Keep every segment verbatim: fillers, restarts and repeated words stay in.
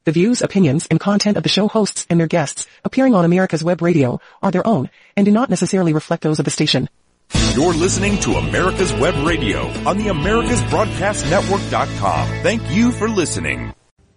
The views, opinions, and content of the show hosts and their guests appearing on America's Web Radio are their own and do not necessarily reflect those of the station. You're listening to America's Web Radio on the Americas Broadcast Network dot com. Thank you for listening.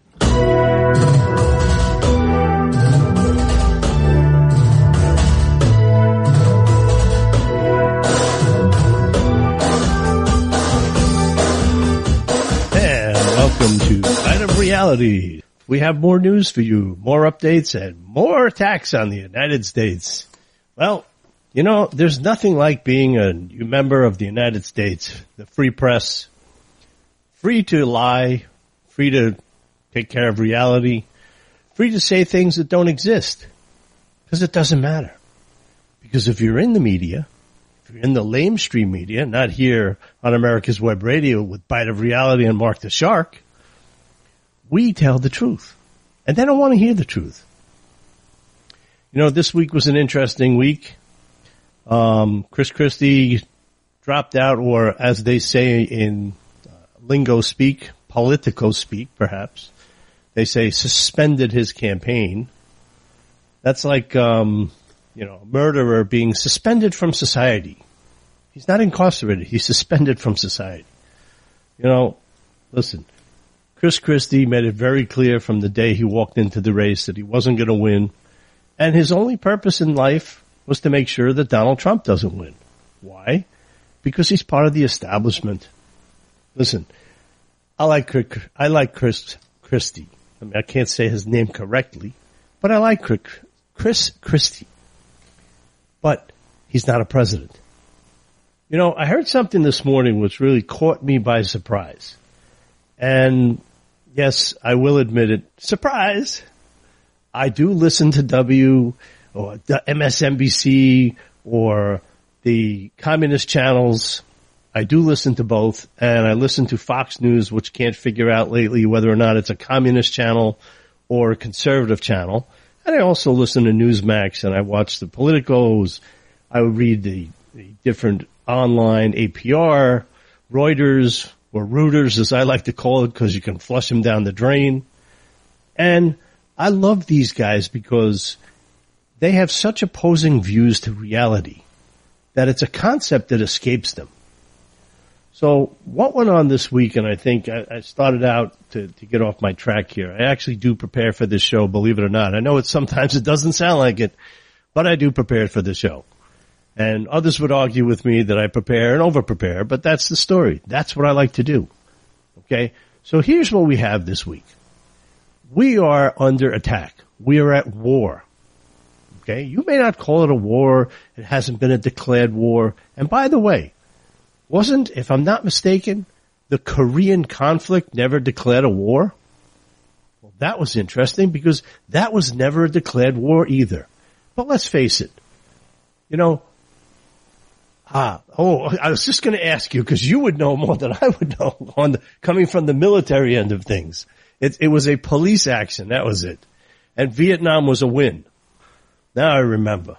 Welcome to Light of Reality. We have more news for you, more updates, and more attacks on the United States. Well, you know, there's nothing like being a member of the United States, the free press, free to lie, free to take care of reality, free to say things that don't exist, because it doesn't matter. Because if you're in the media, if you're in the lamestream media, not here on America's Web Radio with Bite of Reality and Mark the Shark, we tell the truth. And they don't want to hear the truth. You know, this week was an interesting week. Um, Chris Christie dropped out, or as they say in uh, lingo speak, Politico speak, perhaps, they say suspended his campaign. That's like, um, you know, a murderer being suspended from society. He's not incarcerated. He's suspended from society. You know, listen, Chris Christie made it very clear from the day he walked into the race that he wasn't going to win. And his only purpose in life was to make sure that Donald Trump doesn't win. Why? Because he's part of the establishment. Listen, I like I like Chris Christie. I mean, I can't say his name correctly, but I like Chris Christie. But he's not a president. You know, I heard something this morning which really caught me by surprise. And yes, I will admit it. Surprise! I do listen to W or the M S N B C or the communist channels. I do listen to both, and I listen to Fox News, which can't figure out lately whether or not it's a communist channel or a conservative channel. And I also listen to Newsmax, and I watch the Politicos. I read the, the different online A P R, Reuters, or Reuters, as I like to call it, because you can flush them down the drain. And I love these guys because they have such opposing views to reality that it's a concept that escapes them. So what went on this week, and I think I, I started out to, to get off my track here. I actually do prepare for this show, believe it or not. I know it sometimes it doesn't sound like it, but I do prepare for the show. And others would argue with me that I prepare and over-prepare, but that's the story. That's what I like to do. Okay? So here's what we have this week. We are under attack. We are at war. Okay? You may not call it a war. It hasn't been a declared war. And by the way, wasn't, if I'm not mistaken, the Korean conflict never declared a war? Well, that was interesting because that was never a declared war either. But let's face it. You know, Ah, oh, I was just going to ask you because you would know more than I would know on the, coming from the military end of things. It, it was a police action. That was it. And Vietnam was a win. Now I remember.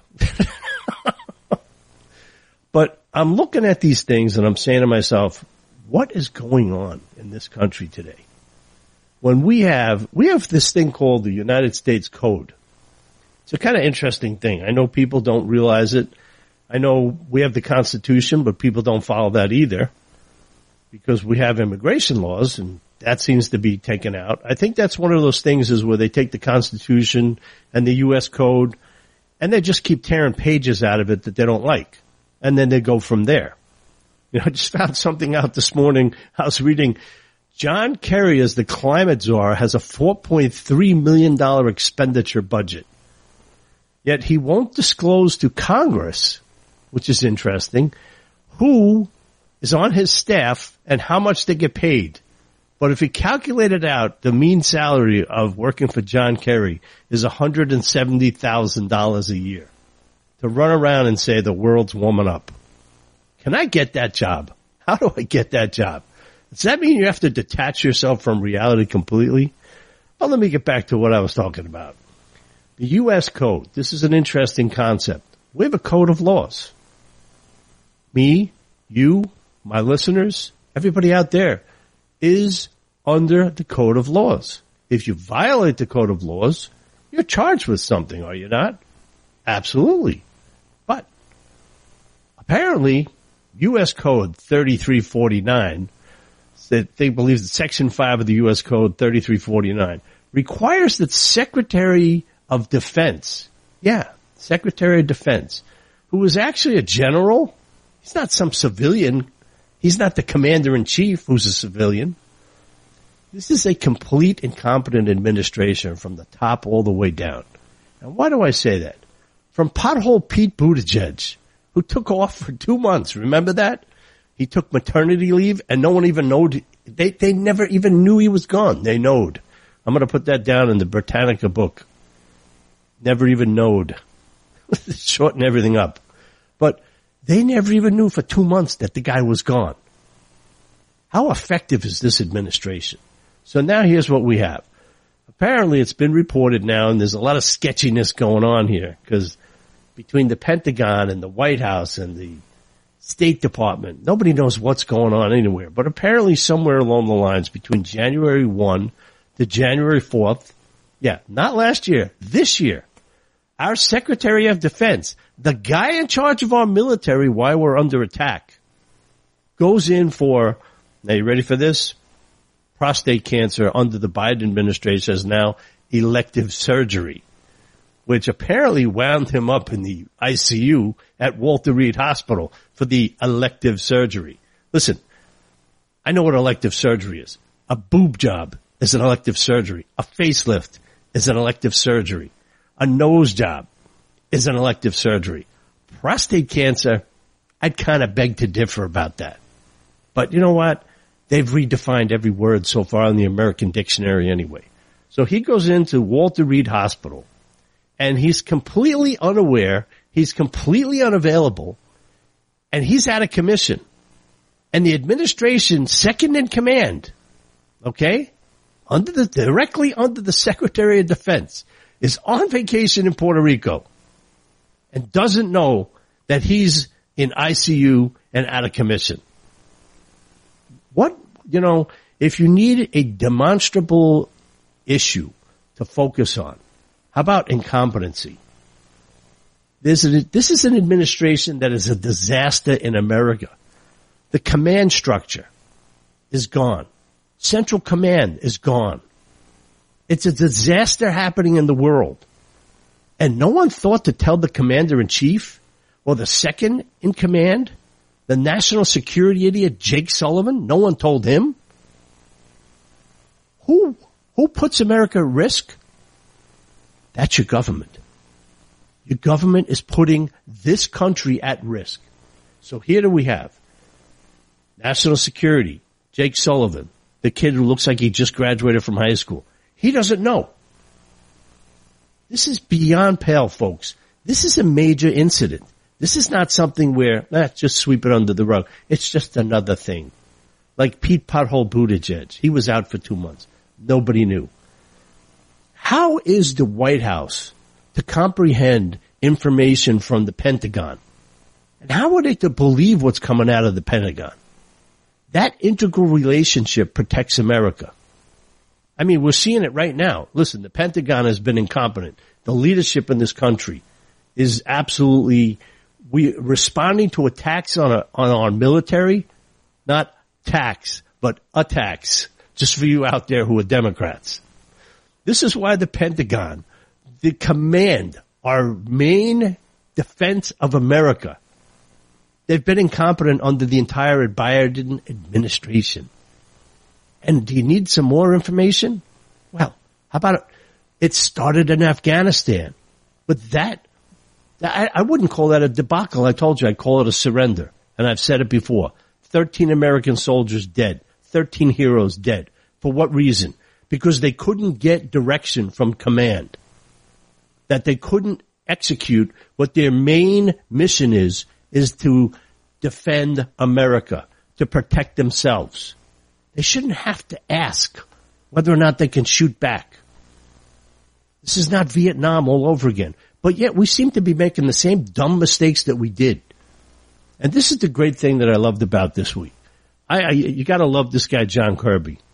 But I'm looking at these things and I'm saying to myself, what is going on in this country today? When we have, we have this thing called the United States Code. It's a kind of interesting thing. I know people don't realize it. I know we have the Constitution, but people don't follow that either because we have immigration laws, and that seems to be taken out. I think that's one of those things is where they take the Constitution and the U S Code, and they just keep tearing pages out of it that they don't like, and then they go from there. You know, I just found something out this morning. I was reading John Kerry, as the climate czar, has a four point three million dollars expenditure budget, yet he won't disclose to Congress, which is interesting, who is on his staff and how much they get paid. But if he calculated out, the mean salary of working for John Kerry is one hundred seventy thousand dollars a year to run around and say the world's warming up. Can I get that job? How do I get that job? Does that mean you have to detach yourself from reality completely? Well, let me get back to what I was talking about. The U S Code. This is an interesting concept. We have a code of laws. Me, you, my listeners, everybody out there is under the code of laws. if you violate the code of laws, you're charged with something, are you not? Absolutely. But apparently, U S Code thirty-three forty-nine, that they believe that Section five of the U S Code thirty-three forty-nine requires that Secretary of Defense, yeah, Secretary of Defense, who is actually a general, he's not some civilian, he's not the commander-in-chief who's a civilian. This is a complete incompetent administration from the top all the way down. And why do I say that? From pothole Pete Buttigieg, who took off for two months. Remember that? He took maternity leave and no one even knowed. They, they never even knew he was gone. They knowed. I'm going to put that down in the Britannica book. Never even knowed. Shorten everything up. But they never even knew for two months that the guy was gone. How effective is this administration? So now here's what we have. Apparently it's been reported now, and there's a lot of sketchiness going on here, because between the Pentagon and the White House and the State Department, nobody knows what's going on anywhere. But apparently somewhere along the lines between January first to January fourth, yeah, not last year, this year, our Secretary of Defense, the guy in charge of our military while we're under attack, goes in for, now you ready for this? Prostate cancer under the Biden administration is now elective surgery, which apparently wound him up in the I C U at Walter Reed Hospital for the elective surgery. Listen, I know what elective surgery is. A boob job is an elective surgery. A facelift is an elective surgery. A nose job is an elective surgery. Prostate cancer, I'd kind of beg to differ about that. But you know what? They've redefined every word so far in the American dictionary anyway. So he goes into Walter Reed Hospital, and he's completely unaware, he's completely unavailable, and he's out of commission. And the administration, second in command, okay, under the directly under the Secretary of Defense, is on vacation in Puerto Rico and doesn't know that he's in I C U and out of commission. What, you know, if you need a demonstrable issue to focus on, how about incompetency? There's a, this is an administration that is a disaster in America. The command structure is gone. Central command is gone. It's a disaster happening in the world. And no one thought to tell the commander-in-chief or the second in command, the national security idiot Jake Sullivan. No one told him. Who, who puts America at risk? That's your government. Your government is putting this country at risk. So here do we have national security, Jake Sullivan, the kid who looks like he just graduated from high school. He doesn't know. This is beyond pale, folks. This is a major incident. This is not something where, eh, just sweep it under the rug. It's just another thing. Like Pete Pothole Buttigieg. He was out for two months. Nobody knew. How is the White House to comprehend information from the Pentagon? And how are they to believe what's coming out of the Pentagon? That integral relationship protects America. I mean, we're seeing it right now. Listen, the Pentagon has been incompetent. The leadership in this country is absolutely, we responding to attacks on a, on our military, not tax, but attacks, just for you out there who are Democrats. This is why the Pentagon, the command, our main defense of America, they've been incompetent under the entire Biden administration. And do you need some more information? Well, how about it? It started in Afghanistan. But that, I, I wouldn't call that a debacle. I told you I'd call it a surrender. And I've said it before. thirteen American soldiers dead. thirteen heroes dead. For what reason? Because they couldn't get direction from command. That they couldn't execute what their main mission is, is to defend America, to protect themselves. They shouldn't have to ask whether or not they can shoot back. This is not Vietnam all over again. But yet we seem to be making the same dumb mistakes that we did. And this is the great thing that I loved about this week. I, I you got to love this guy, John Kirby.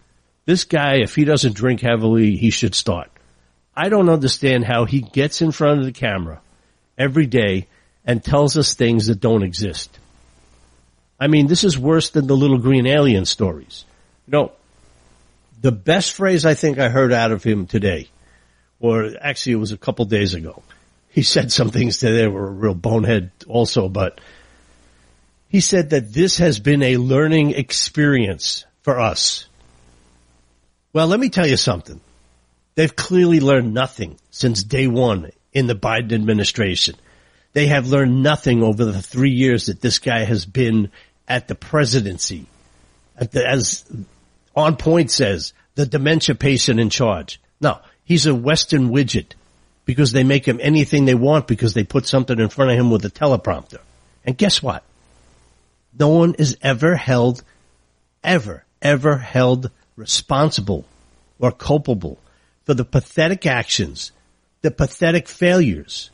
This guy, if he doesn't drink heavily, he should start. I don't understand how he gets in front of the camera every day and tells us things that don't exist. I mean, this is worse than the little green alien stories. You know, the best phrase I think I heard out of him today, or actually it was a couple days ago. He said some things today that were a real bonehead also, but he said that this has been a learning experience for us. Well, let me tell you something. They've clearly learned nothing since day one in the Biden administration. They have learned nothing over the three years that this guy has been at the presidency. At the, as On Point says, the dementia patient in charge. No, he's a Western widget because they make him anything they want because they put something in front of him with a teleprompter. And guess what? No one is ever held, ever, ever held responsible or culpable for the pathetic actions, the pathetic failures.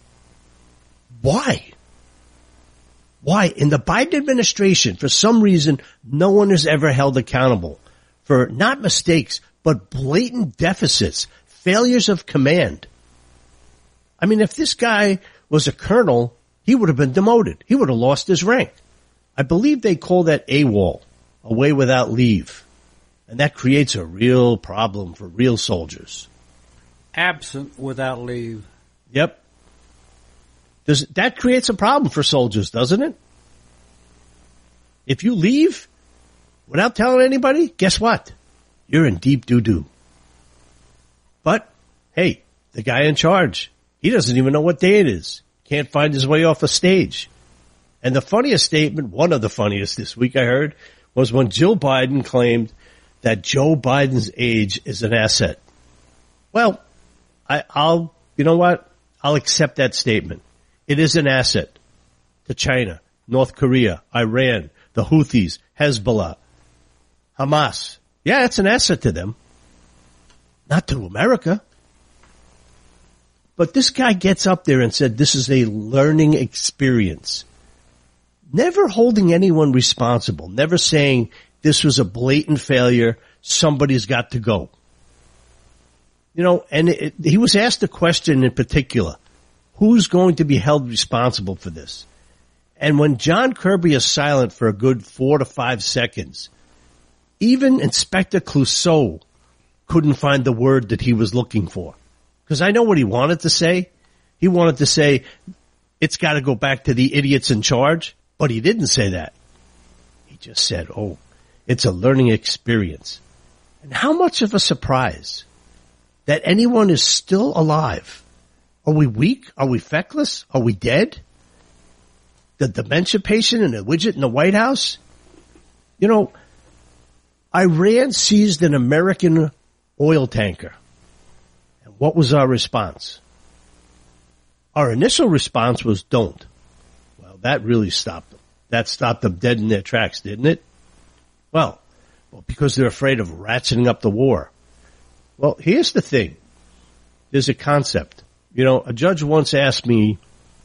Why? Why? In the Biden administration, for some reason, no one is ever held accountable for not mistakes, but blatant deficits, failures of command. I mean, if this guy was a colonel, he would have been demoted. He would have lost his rank. I believe they call that AWOL, away without leave. And that creates a real problem for real soldiers. Absent without leave. Yep. Does, that creates a problem for soldiers, doesn't it? If you leave without telling anybody, guess what? You're in deep doo-doo. But, hey, the guy in charge, he doesn't even know what day it is. Can't find his way off a stage. And the funniest statement, one of the funniest this week I heard, was when Jill Biden claimed that Joe Biden's age is an asset. Well, I, I'll, you know what? I'll accept that statement. It is an asset to China, North Korea, Iran, the Houthis, Hezbollah, Hamas. Yeah, it's an asset to them. Not to America. But this guy gets up there and said this is a learning experience. Never holding anyone responsible. Never saying this was a blatant failure. Somebody's got to go. You know, and it, he was asked a question in particular. Who's going to be held responsible for this? And when John Kirby is silent for a good four to five seconds, even Inspector Clouseau couldn't find the word that he was looking for. Because I know what he wanted to say. He wanted to say, it's got to go back to the idiots in charge. But he didn't say that. He just said, oh, it's a learning experience. And how much of a surprise that anyone is still alive. Are we weak? Are we feckless? Are we dead? The dementia patient and a widget in the White House? You know, Iran seized an American oil tanker. And what was our response? Our initial response was don't. Well, that really stopped them. That stopped them dead in their tracks, didn't it? Well, well, because they're afraid of ratcheting up the war. Well, here's the thing. There's a concept. You know, a judge once asked me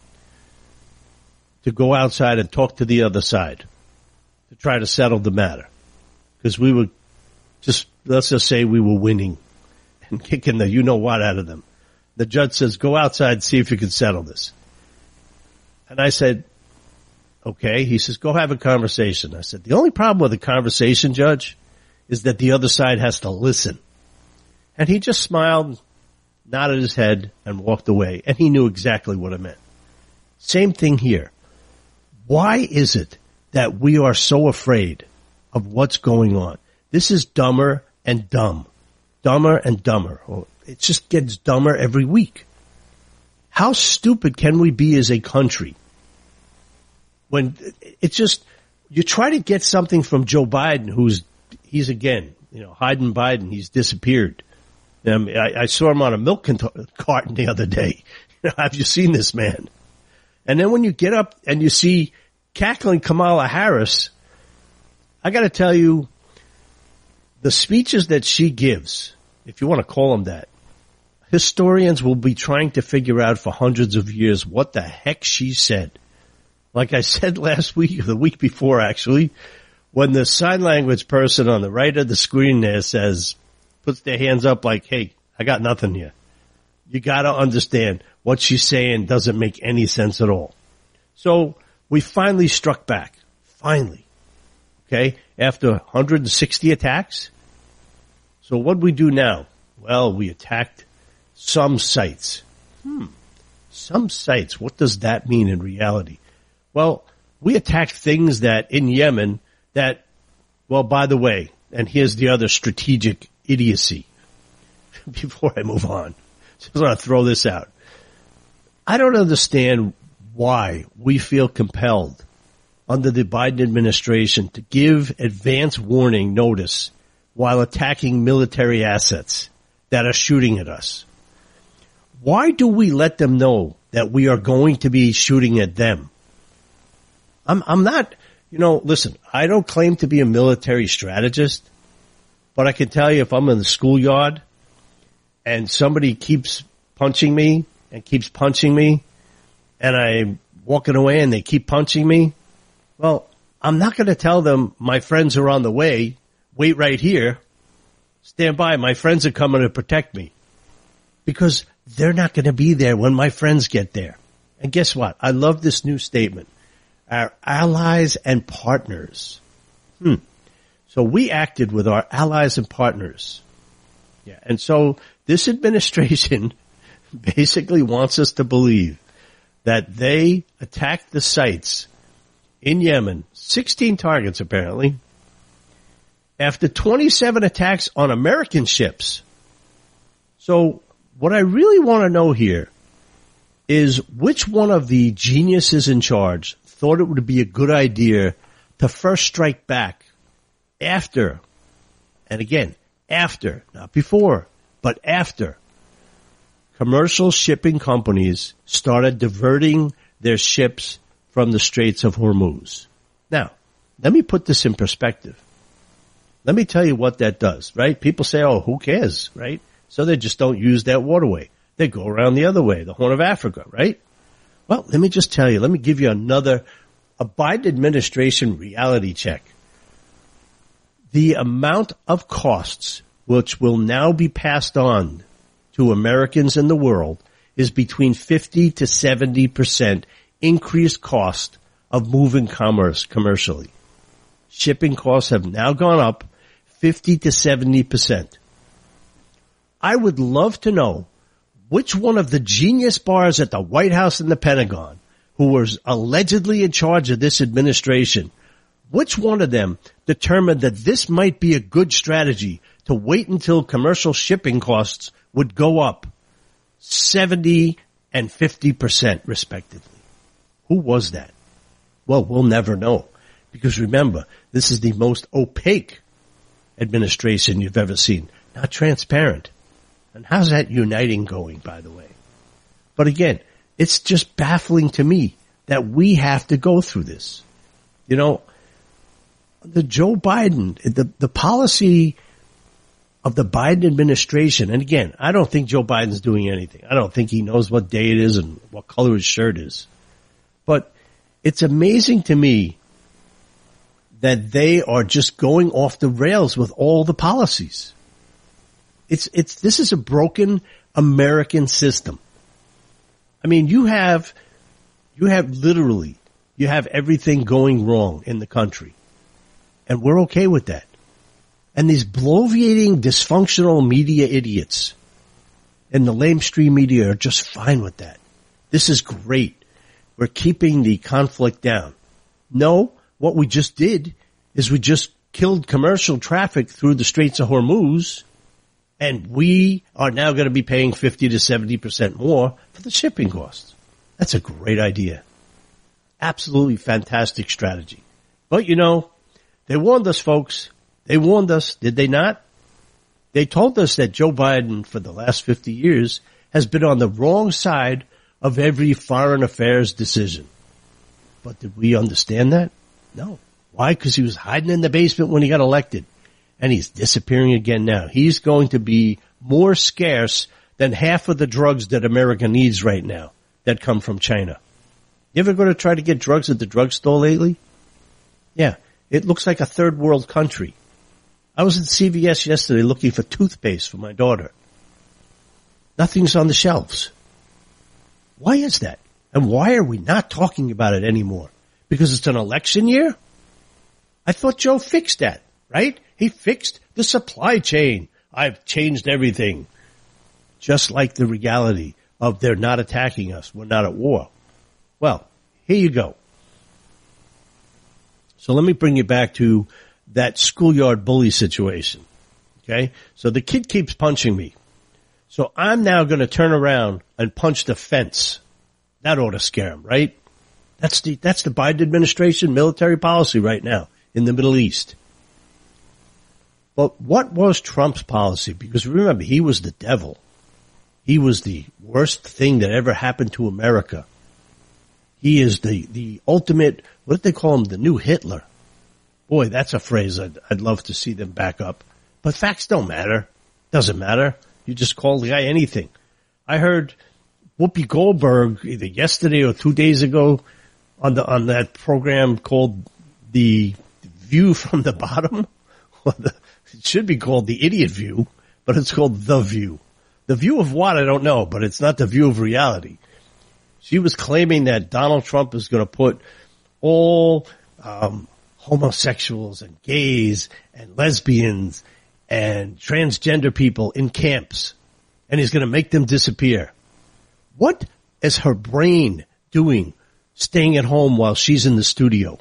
to go outside and talk to the other side to try to settle the matter. Because we were just, let's just say we were winning and kicking the you-know-what out of them. The judge says, go outside and see if you can settle this. And I said, okay. He says, go have a conversation. I said, the only problem with a conversation, Judge, is that the other side has to listen. And he just smiled, nodded his head, and walked away. And he knew exactly what I meant. Same thing here. Why is it that we are so afraid of what's going on? This is dumber and dumb. Dumber and dumber. It just gets dumber every week. How stupid can we be as a country? When it's just, you try to get something from Joe Biden, who's, he's again, you know, hiding Biden, he's disappeared. Um, I, I saw him on a milk carton the other day. You know, have you seen this man? And then when you get up and you see cackling Kamala Harris, I got to tell you, the speeches that she gives, if you want to call them that, historians will be trying to figure out for hundreds of years what the heck she said. Like I said last week, or the week before actually, when the sign language person on the right of the screen there says, puts their hands up like, hey, I got nothing here. You got to understand what she's saying doesn't make any sense at all. So we finally struck back. Finally. Okay. After one hundred sixty attacks. So what do we do now? Well, we attacked some sites. Hmm. Some sites. What does that mean in reality? Well, we attacked things that in Yemen that, well, by the way, and here's the other strategic idiocy before I move on. Just want to throw this out. I don't understand why we feel compelled under the Biden administration to give advance warning notice while attacking military assets that are shooting at us. Why do we let them know that we are going to be shooting at them? I'm, I'm not, you know, listen, I don't claim to be a military strategist, but I can tell you if I'm in the schoolyard and somebody keeps punching me and keeps punching me and I'm walking away and they keep punching me, well, I'm not going to tell them my friends are on the way. Wait right here. Stand by. My friends are coming to protect me. Because they're not going to be there when my friends get there. And guess what? I love this new statement. Our allies and partners. Hmm. So we acted with our allies and partners. Yeah. And so this administration basically wants us to believe that they attacked the sites in Yemen, sixteen targets apparently, after twenty-seven attacks on American ships. So what I really want to know here is which one of the geniuses in charge thought it would be a good idea to first strike back after, and again, after, not before, but after, commercial shipping companies started diverting their ships from the Straits of Hormuz. Now, let me put this in perspective. Let me tell you what that does, right? People say, oh, who cares, right? So they just don't use that waterway. They go around the other way, the Horn of Africa, right? Well, let me just tell you, let me give you another, a Biden administration reality check. The amount of costs which will now be passed on to Americans in the world is between fifty to seventy percent increased cost of moving commerce commercially. Shipping costs have now gone up fifty to seventy percent. I would love to know which one of the genius bars at the White House and the Pentagon, who was allegedly in charge of this administration, which one of them determined that this might be a good strategy to wait until commercial shipping costs would go up seventy and fifty percent respectively? Who was that? Well, we'll never know. Because remember, this is the most opaque administration you've ever seen. Not transparent. And how's that uniting going, by the way? But again, it's just baffling to me that we have to go through this. You know, the Joe Biden, the, the policy of the Biden administration, and again, I don't think Joe Biden's doing anything. I don't think he knows what day it is and what color his shirt is. But it's amazing to me that they are just going off the rails with all the policies. It's, it's, this is a broken American system. I mean, you have, you have literally, you have everything going wrong in the country. And we're okay with that. And these bloviating, dysfunctional media idiots and the lamestream media are just fine with that. This is great. We're keeping the conflict down. No, what we just did is we just killed commercial traffic through the Straits of Hormuz, and we are now going to be paying fifty to seventy percent more for the shipping costs. That's a great idea. Absolutely fantastic strategy. But, you know, they warned us, folks. They warned us, did they not? They told us that Joe Biden, for the last fifty years, has been on the wrong side of every foreign affairs decision. But did we understand that? No. Why? Because he was hiding in the basement when he got elected. And he's disappearing again now. He's going to be more scarce than half of the drugs that America needs right now that come from China. You ever go to try to get drugs at the drugstore lately? Yeah. It looks like a third world country. I was at C V S yesterday looking for toothpaste for my daughter. Nothing's on the shelves. Why is that? And why are we not talking about it anymore? Because it's an election year? I thought Joe fixed that, right? He fixed the supply chain. I've changed everything. Just like the reality of they're not attacking us. We're not at war. Well, here you go. So let me bring you back to that schoolyard bully situation. Okay? So the kid keeps punching me. So I'm now going to turn around and punch the fence. That ought to scare him, right? That's the, that's the Biden administration military policy right now in the Middle East. But what was Trump's policy? Because remember, he was the devil. He was the worst thing that ever happened to America. He is the, the ultimate, what did they call him? The new Hitler. Boy, that's a phrase I'd, I'd love to see them back up. But facts don't matter. Doesn't matter. You just call the guy anything. I heard Whoopi Goldberg either yesterday or two days ago on the on that program called The View from the Bottom. It should be called The Idiot View, but it's called The View. The view of what, I don't know, but it's not the view of reality. She was claiming that Donald Trump is going to put all um, homosexuals and gays and lesbians and transgender people in camps, and he's going to make them disappear. What is her brain doing staying at home while she's in the studio?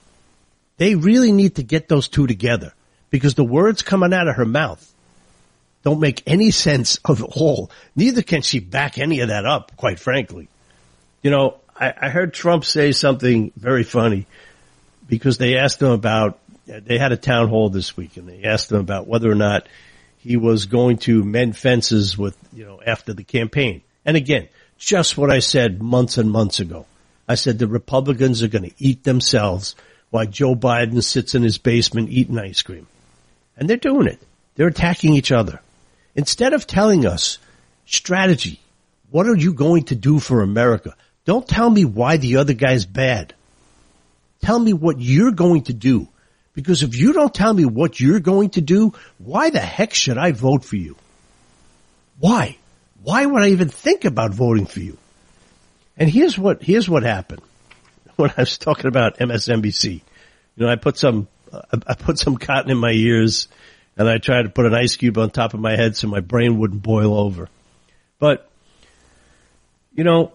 They really need to get those two together, because the words coming out of her mouth don't make any sense of all. Neither can she back any of that up, quite frankly. You know, I, I heard Trump say something very funny, because they asked him about, they had a town hall this week, and they asked him about whether or not he was going to mend fences with, you know, after the campaign. And again, just what I said months and months ago. I said the Republicans are going to eat themselves while Joe Biden sits in his basement eating ice cream. And they're doing it. They're attacking each other. Instead of telling us strategy, what are you going to do for America? Don't tell me why the other guy's bad. Tell me what you're going to do. Because if you don't tell me what you're going to do, why the heck should I vote for you? Why? Why would I even think about voting for you? And here's what, here's what happened when I was talking about M S N B C. You know, I put some, uh, I put some cotton in my ears, and I tried to put an ice cube on top of my head so my brain wouldn't boil over. But, you know,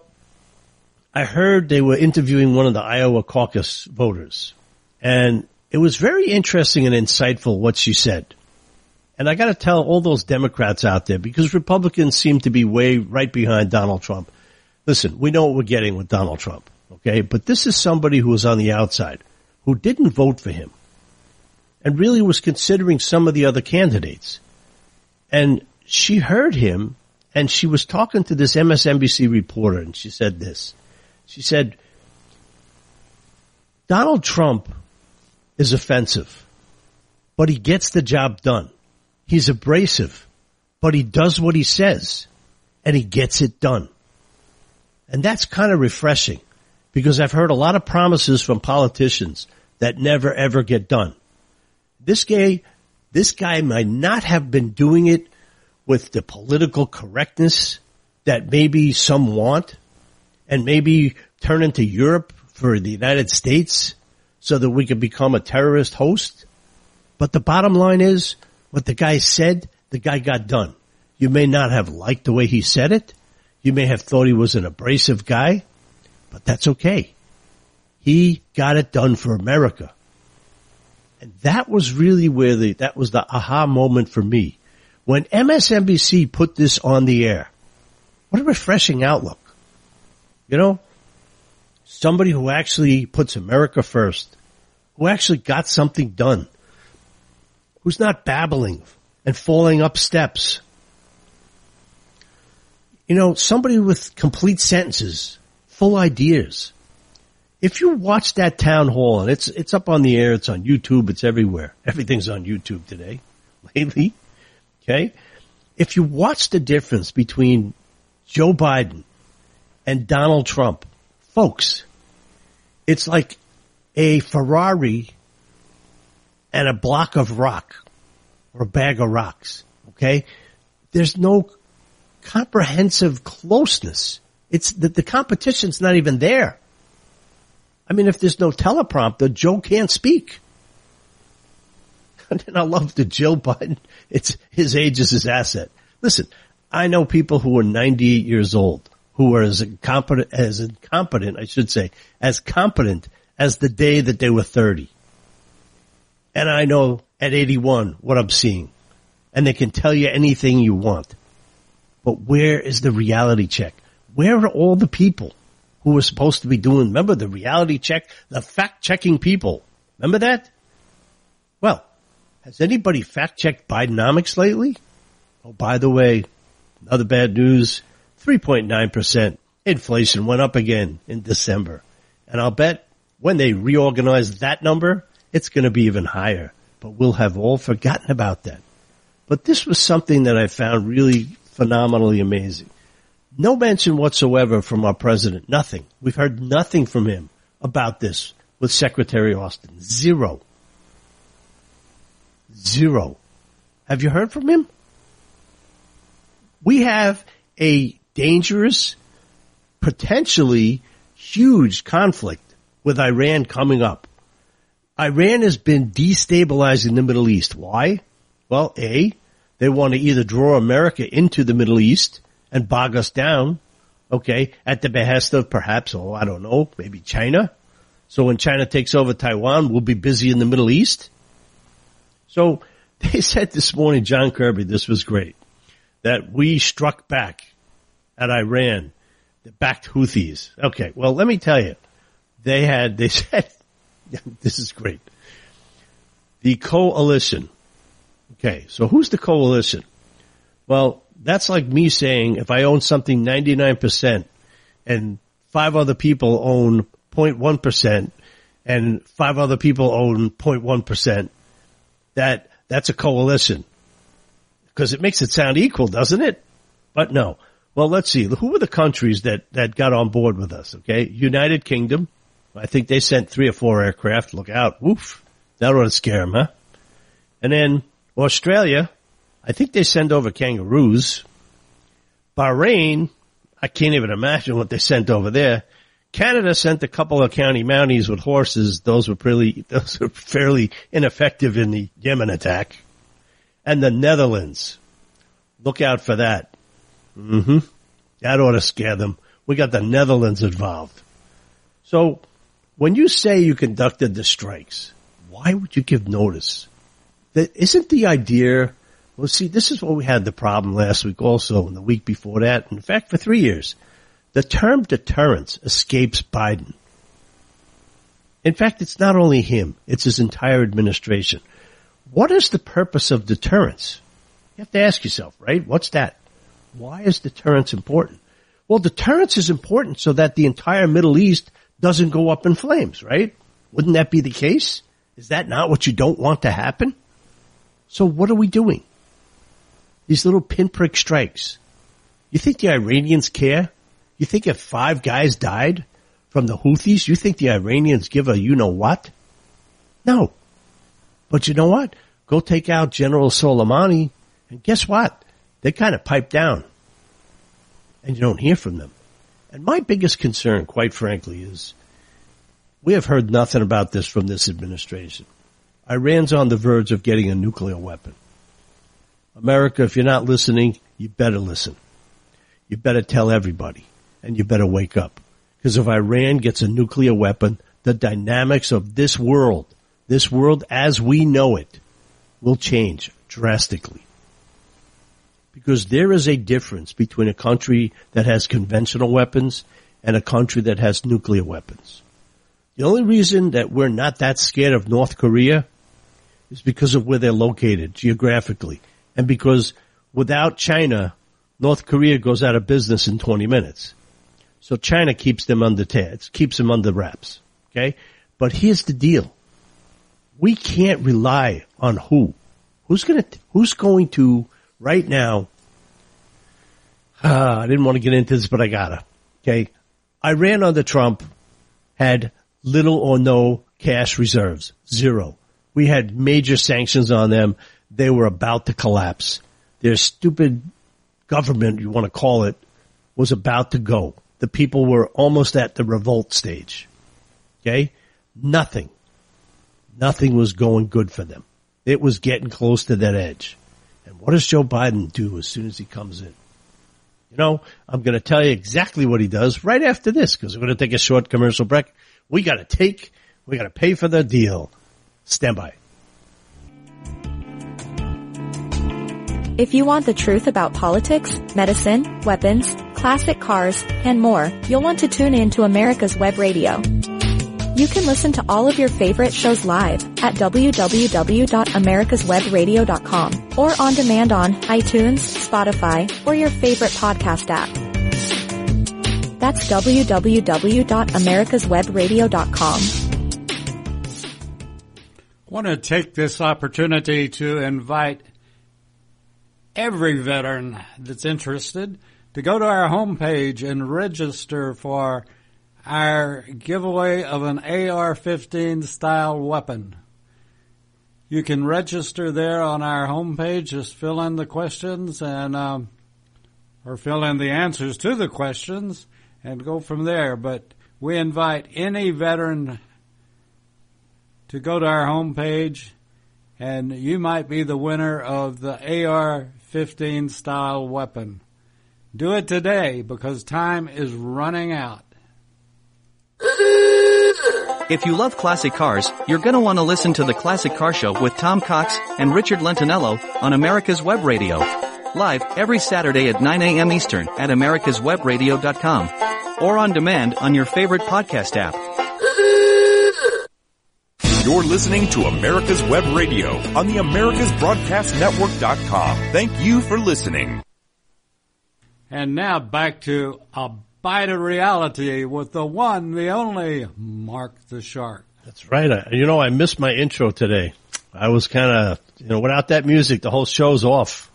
I heard they were interviewing one of the Iowa caucus voters, and it was very interesting and insightful what she said. And I got to tell all those Democrats out there, because Republicans seem to be way right behind Donald Trump. Listen, we know what we're getting with Donald Trump, okay? But this is somebody who was on the outside, who didn't vote for him, and really was considering some of the other candidates. And she heard him, and she was talking to this M S N B C reporter, and she said this. She said, Donald Trump is offensive, but he gets the job done. He's abrasive, but he does what he says, and he gets it done. And that's kind of refreshing, because I've heard a lot of promises from politicians that never, ever get done. This guy, this guy might not have been doing it with the political correctness that maybe some want, and maybe turn into Europe for the United States so that we can become a terrorist host. But the bottom line is, what the guy said, the guy got done. You may not have liked the way he said it. You may have thought he was an abrasive guy, but that's okay. He got it done for America. And that was really where the, that was the aha moment for me. When M S N B C put this on the air, what a refreshing outlook. You know, somebody who actually puts America first, who actually got something done, who's not babbling and falling up steps. You know, somebody with complete sentences, full ideas. If you watch that town hall, and it's it's up on the air, it's on YouTube, it's everywhere. Everything's on YouTube today, lately. Okay? If you watch the difference between Joe Biden and Donald Trump, folks, it's like a Ferrari and a block of rock or a bag of rocks. Okay. There's no comprehensive closeness. It's that the competition's not even there. I mean, if there's no teleprompter, Joe can't speak. And I love the Joe Biden. It's his age is his asset. Listen, I know people who are ninety-eight years old who are as incompetent, as incompetent, I should say, as competent as the day that they were thirty. And I know at eighty-one what I'm seeing. And they can tell you anything you want. But where is the reality check? Where are all the people who were supposed to be doing, remember the reality check, the fact-checking people? Remember that? Well, has anybody fact-checked Bidenomics lately? Oh, by the way, another bad news, three point nine percent. Inflation went up again in December. And I'll bet when they reorganize that number, it's going to be even higher. But we'll have all forgotten about that. But this was something that I found really phenomenally amazing. No mention whatsoever from our president. Nothing. We've heard nothing from him about this with Secretary Austin. Zero. Zero. Have you heard from him? We have a dangerous, potentially huge conflict with Iran coming up. Iran has been destabilizing the Middle East. Why? Well, A, they want to either draw America into the Middle East and bog us down, okay, at the behest of perhaps, oh, I don't know, maybe China. So when China takes over Taiwan, we'll be busy in the Middle East. So they said this morning, John Kirby, this was great, that we struck back at Iran, the backed Houthis. Okay, well, let me tell you, they had, they said, this is great, the coalition. Okay, so who's the coalition? Well, that's like me saying if I own something ninety-nine percent and five other people own zero point one percent and five other people own zero point one percent, that that's a coalition. Because it makes it sound equal, doesn't it? But no. Well, let's see. Who were the countries that, that got on board with us, okay? United Kingdom. I think they sent three or four aircraft. Look out. Woof. That ought to scare them, huh? And then Australia. I think they send over kangaroos. Bahrain, I can't even imagine what they sent over there. Canada sent a couple of county mounties with horses. Those were pretty, those were fairly ineffective in the Yemen attack. And the Netherlands. Look out for that. Mm-hmm. That ought to scare them. We got the Netherlands involved. So when you say you conducted the strikes, why would you give notice? That isn't the idea. Well, see, this is what we had the problem last week also and the week before that. In fact, for three years, the term deterrence escapes Biden. In fact, it's not only him. It's his entire administration. What is the purpose of deterrence? You have to ask yourself, right? What's that? Why is deterrence important? Well, deterrence is important so that the entire Middle East doesn't go up in flames, right? Wouldn't that be the case? Is that not what you don't want to happen? So what are we doing? These little pinprick strikes. You think the Iranians care? You think if five guys died from the Houthis, you think the Iranians give a you-know-what? No. But you know what? Go take out General Soleimani, and guess what? They kind of pipe down. And you don't hear from them. And my biggest concern, quite frankly, is we have heard nothing about this from this administration. Iran's on the verge of getting a nuclear weapon. America, if you're not listening, you better listen. You better tell everybody, and you better wake up. Because if Iran gets a nuclear weapon, the dynamics of this world, this world as we know it, will change drastically. Because there is a difference between a country that has conventional weapons and a country that has nuclear weapons. The only reason that we're not that scared of North Korea is because of where they're located geographically. And because without China, North Korea goes out of business in twenty minutes. So China keeps them under tabs, keeps them under wraps. Okay? But here's the deal. We can't rely on who? Who's gonna, who's going to right now? Uh, I didn't want to get into this, but I gotta. Okay? Iran under Trump had little or no cash reserves. Zero. We had major sanctions on them. They were about to collapse. Their stupid government, you want to call it, was about to go. The people were almost at the revolt stage. Okay? Nothing. Nothing was going good for them. It was getting close to that edge. And what does Joe Biden do as soon as he comes in? You know, I'm going to tell you exactly what he does right after this, because we're going to take a short commercial break. We got to take, we got to pay for the deal. Stand by. If you want the truth about politics, medicine, weapons, classic cars, and more, you'll want to tune in to America's Web Radio. You can listen to all of your favorite shows live at w w w dot americas web radio dot com or on demand on iTunes, Spotify, or your favorite podcast app. That's w w w dot americas web radio dot com. I want to take this opportunity to invite every veteran that's interested to go to our homepage and register for our giveaway of an A R fifteen style weapon. You can register there on our homepage. Just fill in the questions and um, or fill in the answers to the questions and go from there. But we invite any veteran to go to our homepage, and you might be the winner of the A R fifteen style weapon. Do it today because time is running out. If you love classic cars, you're going to want to listen to the Classic Car Show with Tom Cox and Richard Lentinello on America's Web Radio. Live every Saturday at nine a.m. Eastern at americas web radio dot com or on demand on your favorite podcast app. You're listening to America's Web Radio on the americas broadcast network dot com. Thank you for listening. And now back to a bite of reality with the one, the only, Mark the Shark. That's right. I, you know, I missed my intro today. I was kind of, you know, without that music, the whole show's off.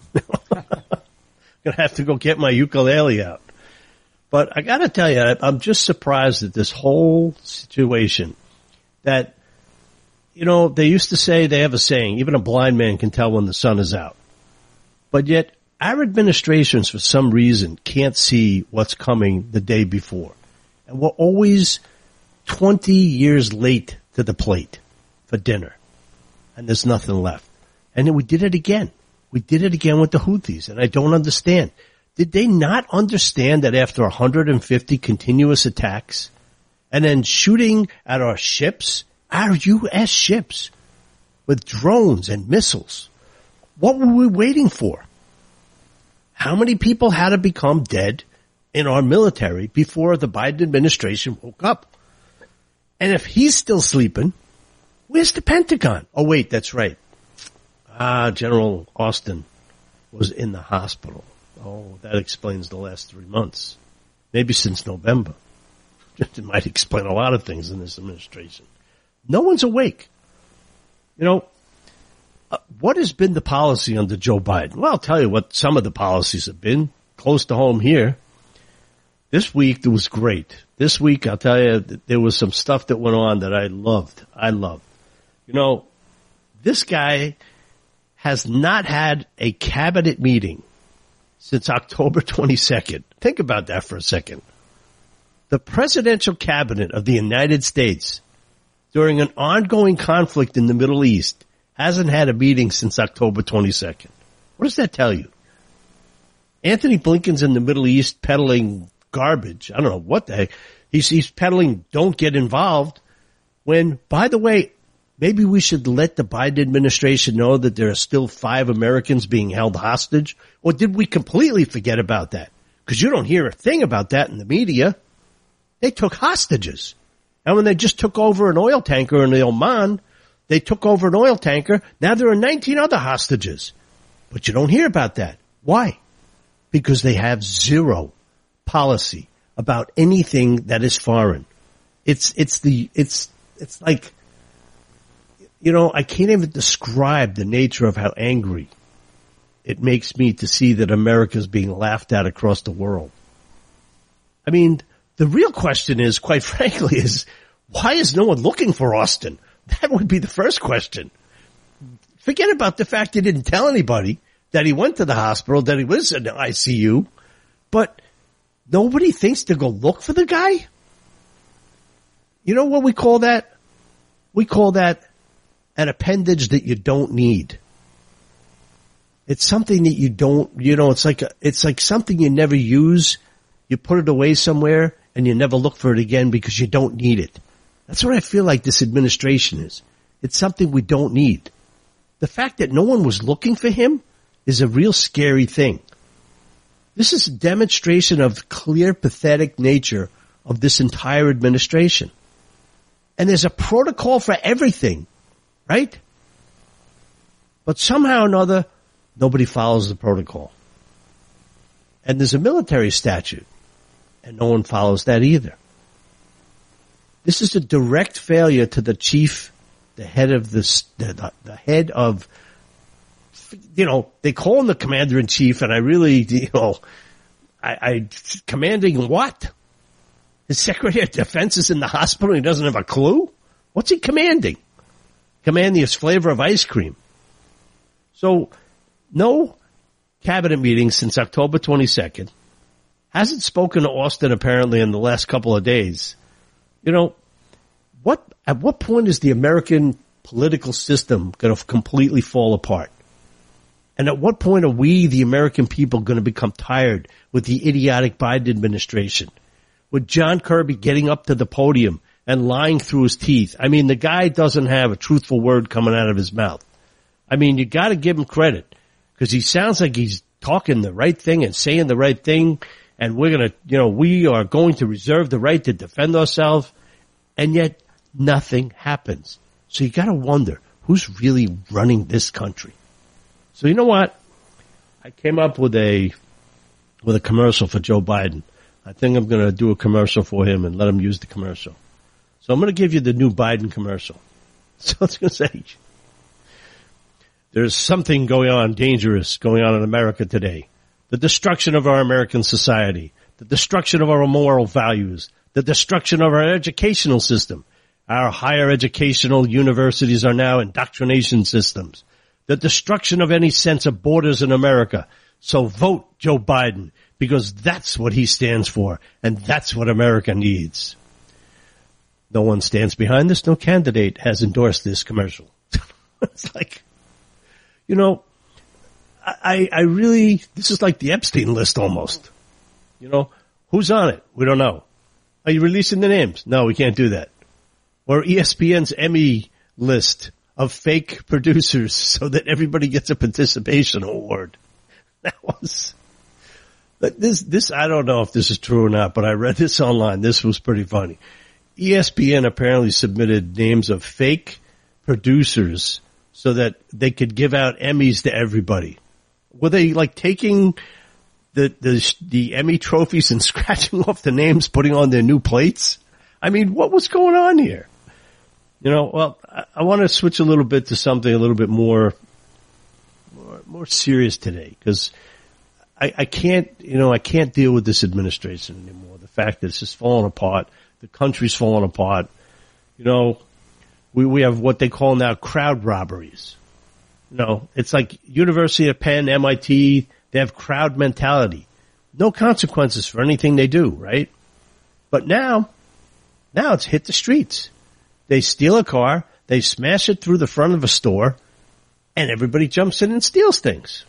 Gonna have to go get my ukulele out. But I got to tell you, I, I'm just surprised at this whole situation. That, you know, they used to say, they have a saying, even a blind man can tell when the sun is out. But yet, our administrations, for some reason, can't see what's coming the day before. And we're always twenty years late to the plate for dinner. And there's nothing left. And then we did it again. We did it again with the Houthis. And I don't understand. Did they not understand that after one hundred fifty continuous attacks and then shooting at our ships, our U S ships, with drones and missiles, what were we waiting for? How many people had to become dead in our military before the Biden administration woke up? And if he's still sleeping, where's the Pentagon? Oh, wait, that's right. Ah, General Austin was in the hospital. Oh, that explains the last three months. Maybe since November. It might explain a lot of things in this administration. No one's awake. You know, Uh, what has been the policy under Joe Biden? Well, I'll tell you what some of the policies have been close to home here. This week, it was great. This week, I'll tell you, there was some stuff that went on that I loved. I loved. You know, this guy has not had a cabinet meeting since October twenty-second. Think about that for a second. The presidential cabinet of the United States, during an ongoing conflict in the Middle East, hasn't had a meeting since October twenty-second. What does that tell you? Anthony Blinken's in the Middle East peddling garbage. I don't know what the heck. He's, he's peddling don't get involved when, by the way, maybe we should let the Biden administration know that there are still five Americans being held hostage. Or did we completely forget about that? Because you don't hear a thing about that in the media. They took hostages. And when they just took over an oil tanker in the Oman, they took over an oil tanker. Now there are nineteen other hostages. But you don't hear about that. Why? Because they have zero policy about anything that is foreign. It's, it's the, it's, it's like, you know, I can't even describe the nature of how angry it makes me to see that America is being laughed at across the world. I mean, the real question is, quite frankly, is why is no one looking for Austin? That would be the first question. Forget about the fact he didn't tell anybody that he went to the hospital, that he was in the I C U, but nobody thinks to go look for the guy? You know what we call that? We call that an appendage that you don't need. It's something that you don't, you know, it's like a, it's like something you never use. You put it away somewhere and you never look for it again because you don't need it. That's what I feel like this administration is. It's something we don't need. The fact that no one was looking for him is a real scary thing. This is a demonstration of the clear, pathetic nature of this entire administration. And there's a protocol for everything, right? But somehow or another, nobody follows the protocol. And there's a military statute, and no one follows that either. This is a direct failure to the chief, the head of the, the, the head of, you know, they call him the commander-in-chief, and I really, you know, I, I, commanding what? His Secretary of Defense is in the hospital and he doesn't have a clue? What's he commanding? Commanding his flavor of ice cream. So, no cabinet meeting since October twenty-second. Hasn't spoken to Austin apparently in the last couple of days. You know, what, at what point is the American political system going to completely fall apart? And at what point are we, the American people, going to become tired with the idiotic Biden administration? With John Kirby getting up to the podium and lying through his teeth. I mean, the guy doesn't have a truthful word coming out of his mouth. I mean, you got to give him credit because he sounds like he's talking the right thing and saying the right thing. And we're going to, you know, we are going to reserve the right to defend ourselves. And yet nothing happens. So you got to wonder who's really running this country. So you know what? I came up with a, with a commercial for Joe Biden. I think I'm going to do a commercial for him and let him use the commercial. So I'm going to give you the new Biden commercial. So it's going to say, there's something going on, dangerous going on in America today. The destruction of our American society, the destruction of our moral values, the destruction of our educational system. Our higher educational universities are now indoctrination systems. The destruction of any sense of borders in America. So vote Joe Biden because that's what he stands for and that's what America needs. No one stands behind this. No candidate has endorsed this commercial. It's like, you know, I, I really, this is like the Epstein list almost. You know, who's on it? We don't know. Are you releasing the names? No, we can't do that. Or E S P N's Emmy list of fake producers so that everybody gets a participation award. That was, but this, this, I don't know if this is true or not, but I read this online. This was pretty funny. E S P N apparently submitted names of fake producers so that they could give out Emmys to everybody. Were they like taking the, the, the Emmy trophies and scratching off the names, putting on their new plates? I mean, what was going on here? You know, well, I, I want to switch a little bit to something a little bit more, more, more serious today because I, I can't, you know, I can't deal with this administration anymore. The fact that it's just falling apart. The country's falling apart. You know, we, we have what they call now crowd robberies. You know, it's like University of Penn, M I T, they have crowd mentality. No consequences for anything they do, right? But now, now it's hit the streets. They steal a car, they smash it through the front of a store, and everybody jumps in and steals things.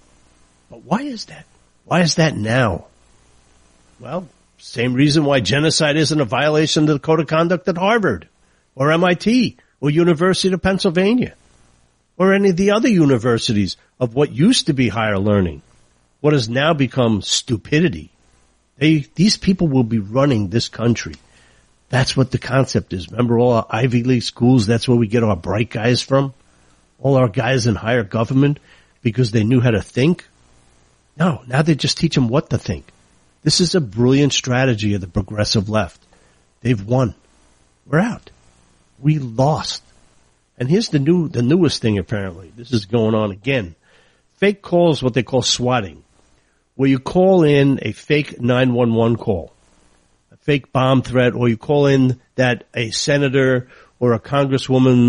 But why is that? Why is that now? Well, same reason why genocide isn't a violation of the code of conduct at Harvard or M I T or University of Pennsylvania or any of the other universities of what used to be higher learning, what has now become stupidity. They, these people will be running this country. That's what the concept is. Remember all our Ivy League schools? That's where we get our bright guys from. All our guys in higher government because they knew how to think. No, now they just teach them what to think. This is a brilliant strategy of the progressive left. They've won. We're out. We lost. And here's the new, the newest thing apparently. This is going on again. Fake calls, what they call swatting, where you call in a fake nine one one call, a fake bomb threat, or you call in that a senator or a congresswoman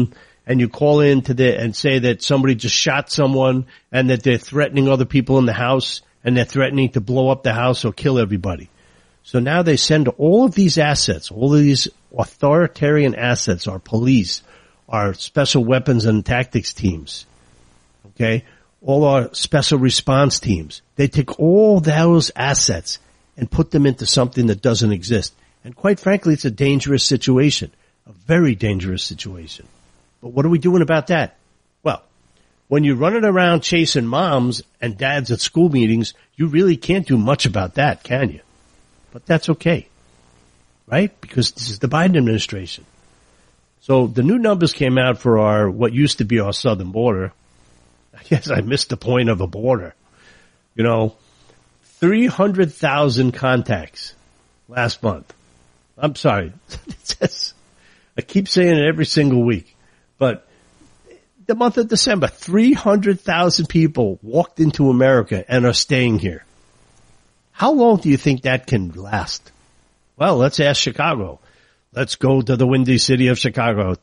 and you call in to the, and say that somebody just shot someone and that they're threatening other people in the house and they're threatening to blow up the house or kill everybody. So now they send all of these assets, all of these authoritarian assets, our police, our special weapons and tactics teams, okay, all our special response teams. They take all those assets and put them into something that doesn't exist. And quite frankly, it's a dangerous situation, a very dangerous situation. But what are we doing about that? Well, when you're running around chasing moms and dads at school meetings, you really can't do much about that, can you? But that's okay, right? Because this is the Biden administration. So the new numbers came out for our, what used to be our southern border. I guess I missed the point of a border. You know, three hundred thousand contacts last month. I'm sorry. I keep saying it every single week. But the month of December, three hundred thousand people walked into America and are staying here. How long do you think that can last? Well, let's ask Chicago. Let's go to the windy city of Chicago.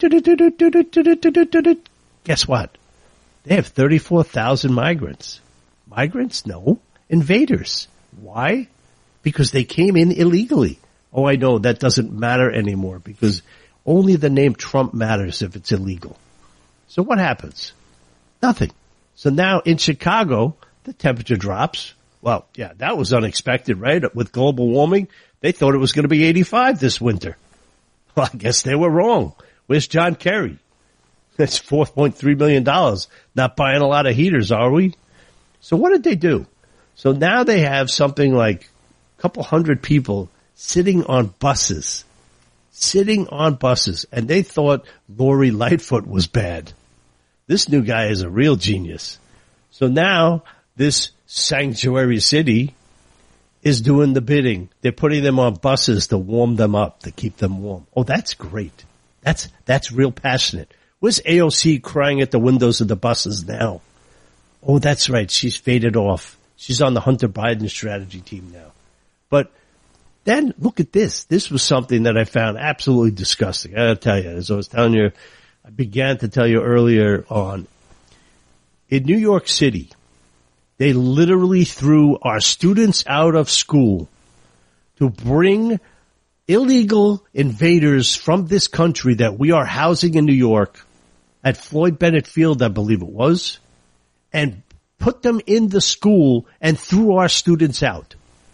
Guess what? They have thirty-four thousand migrants. Migrants? No. Invaders. Why? Because they came in illegally. Oh, I know that doesn't matter anymore because only the name Trump matters if it's illegal. So what happens? Nothing. So now in Chicago, the temperature drops. Well, yeah, that was unexpected, right? With global warming, they thought it was going to be eighty-five this winter. Well, I guess they were wrong. Where's John Kerry? That's four point three million dollars. Not buying a lot of heaters, are we? So what did they do? So now they have something like a couple hundred people sitting on buses, sitting on buses, and they thought Lori Lightfoot was bad. This new guy is a real genius. So now this sanctuary city is doing the bidding. They're putting them on buses to warm them up, to keep them warm. Oh, that's great. That's, that's real passionate. Where's A O C crying at the windows of the buses now? Oh, that's right. She's faded off. She's on the Hunter Biden strategy team now. But then look at this. This was something that I found absolutely disgusting. I gotta tell you, as I was telling you, I began to tell you earlier on, in New York City, they literally threw our students out of school to bring illegal invaders from this country that we are housing in New York at Floyd Bennett Field, I believe it was, and put them in the school and threw our students out.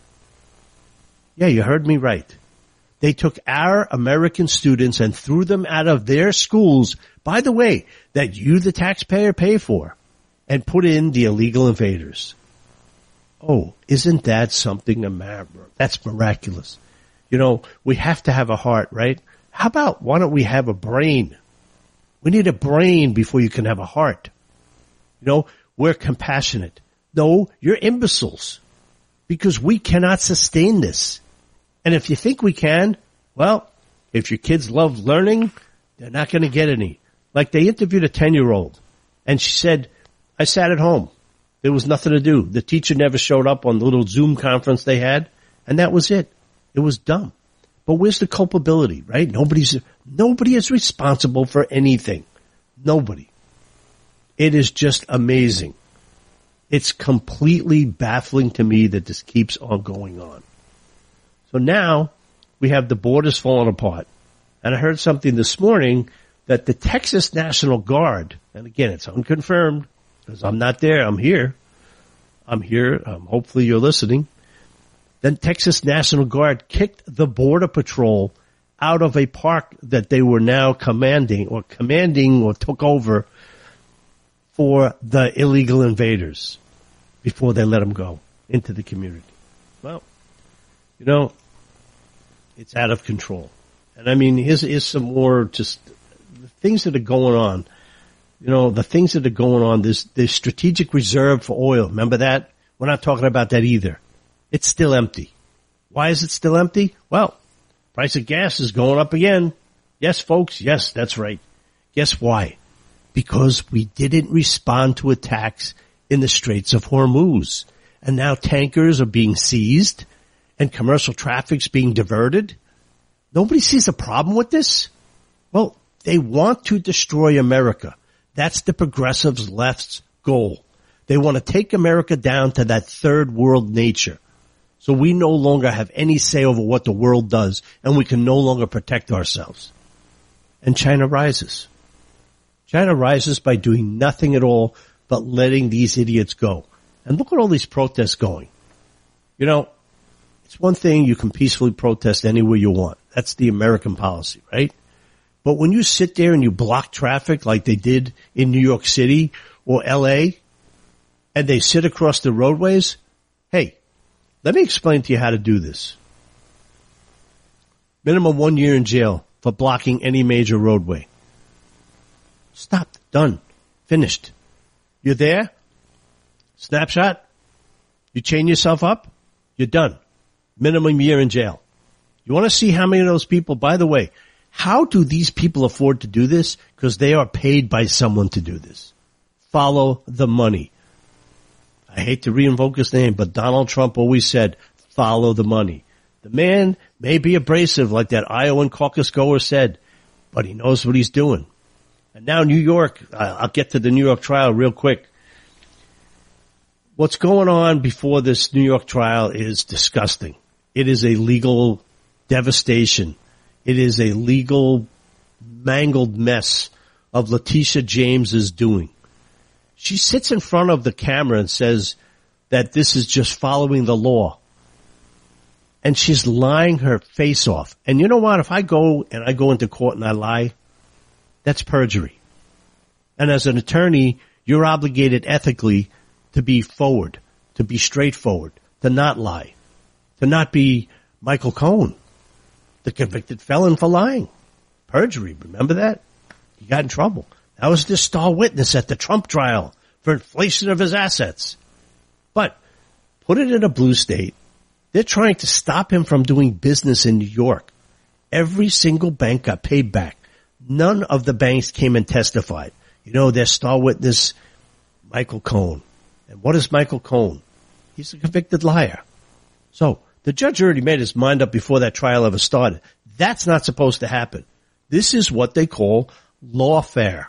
Yeah, you heard me right. They took our American students and threw them out of their schools, by the way, that you, the taxpayer, pay for, and put in the illegal invaders. Oh, isn't that something that's miraculous? You know, we have to have a heart, right? How about, why don't we have a brain? We need a brain before you can have a heart. You know, we're compassionate. No, you're imbeciles because we cannot sustain this. And if you think we can, well, if your kids love learning, they're not going to get any. Like they interviewed a ten-year-old and she said, I sat at home. There was nothing to do. The teacher never showed up on the little Zoom conference they had, and that was it. It was dumb. But where's the culpability, right? Nobody's, nobody is responsible for anything. Nobody. It is just amazing. It's completely baffling to me that this keeps on going on. So now we have the borders falling apart. And I heard something this morning that the Texas National Guard, and again, it's unconfirmed, because I'm not there. I'm here. I'm here. Um, hopefully you're listening. Then Texas National Guard kicked the Border Patrol out of a park that they were now commanding or commanding or took over for the illegal invaders before they let them go into the community. Well, you know, it's out of control. And I mean, here's, here's some more just the things that are going on. You know, the things that are going on, this, this strategic reserve for oil. Remember that? We're not talking about that either. It's still empty. Why is it still empty? Well, price of gas is going up again. Yes, folks. Yes, that's right. Guess why? Because we didn't respond to attacks in the Straits of Hormuz. And now tankers are being seized and commercial traffic's being diverted. Nobody sees a problem with this? Well, They want to destroy America. That's the progressives' left's goal. They want to take America down to that third world nature. So we no longer have any say over what the world does, and we can no longer protect ourselves. And China rises. China rises by doing nothing at all but letting these idiots go. And look at all these protests going. You know, it's one thing you can peacefully protest anywhere you want. That's the American policy, right? But when you sit there and you block traffic like they did in New York City or L A, and they sit across the roadways, hey, let me explain to you how to do this. Minimum one year in jail for blocking any major roadway. Stopped. Done. Finished. You're there? Snapshot? You chain yourself up? You're done. Minimum year in jail. You want to see how many of those people, by the way, how do these people afford to do this? Because they are paid by someone to do this. Follow the money. I hate to re-invoke his name, but Donald Trump always said, follow the money. The man may be abrasive like that Iowan caucus goer said, but he knows what he's doing. And now New York, I'll get to the New York trial real quick. What's going on before this New York trial is disgusting. It is a legal devastation. It is a legal mangled mess of Letitia James's doing. She sits in front of the camera and says that this is just following the law. And she's lying her face off. And you know what? If I go and I go into court and I lie, that's perjury. And as an attorney, you're obligated ethically to be forward, to be straightforward, to not lie, to not be Michael Cohen, the convicted felon for lying. Perjury, remember that? He got in trouble. That was the star witness at the Trump trial for inflation of his assets. But put it in a blue state. They're trying to stop him from doing business in New York. Every single bank got paid back. None of the banks came and testified. You know, their star witness, Michael Cohen. And what is Michael Cohen? He's a convicted liar. So the judge already made his mind up before that trial ever started. That's not supposed to happen. This is what they call lawfare.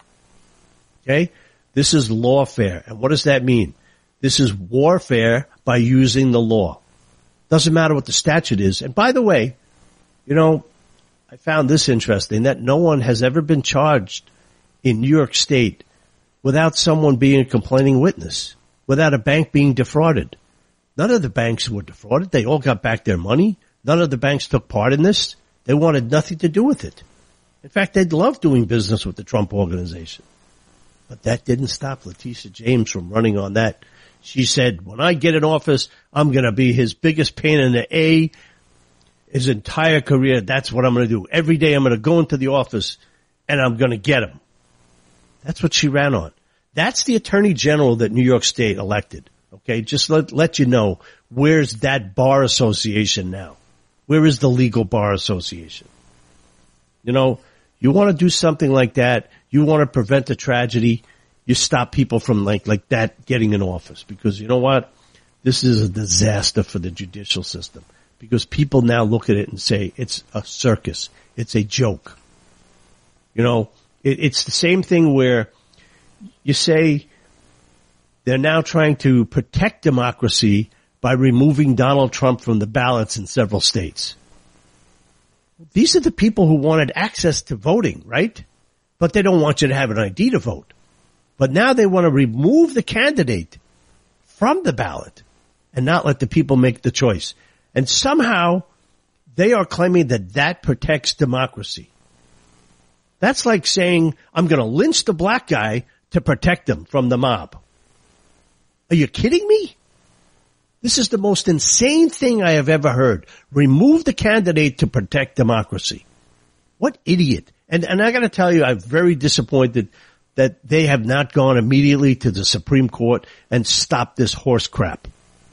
Okay? This is lawfare. And what does that mean? This is warfare by using the law. Doesn't matter what the statute is. And by the way, you know, I found this interesting, that no one has ever been charged in New York State without someone being a complaining witness, without a bank being defrauded. None of the banks were defrauded. They all got back their money. None of the banks took part in this. They wanted nothing to do with it. In fact, they'd love doing business with the Trump organization. But that didn't stop Letitia James from running on that. She said, when I get in office, I'm going to be his biggest pain in the A. His entire career, that's what I'm going to do. Every day I'm going to go into the office and I'm going to get him. That's what she ran on. That's the attorney general that New York State elected. Okay, just let, let you know, where's that bar association now? Where is the legal bar association? You know, you want to do something like that, you want to prevent a tragedy, you stop people from like, like that getting in office. Because you know what? This is a disaster for the judicial system. Because people now look at it and say, it's a circus. It's a joke. You know, it, it's the same thing where you say they're now trying to protect democracy by removing Donald Trump from the ballots in several states. These are the people who wanted access to voting, right? But they don't want you to have an I D to vote. But now they want to remove the candidate from the ballot and not let the people make the choice. And somehow they are claiming that that protects democracy. That's like saying, I'm going to lynch the black guy to protect him from the mob. Are you kidding me? This is the most insane thing I have ever heard. Remove the candidate to protect democracy. What idiot. And, and I got to tell you, I'm very disappointed that they have not gone immediately to the Supreme Court and stopped this horse crap.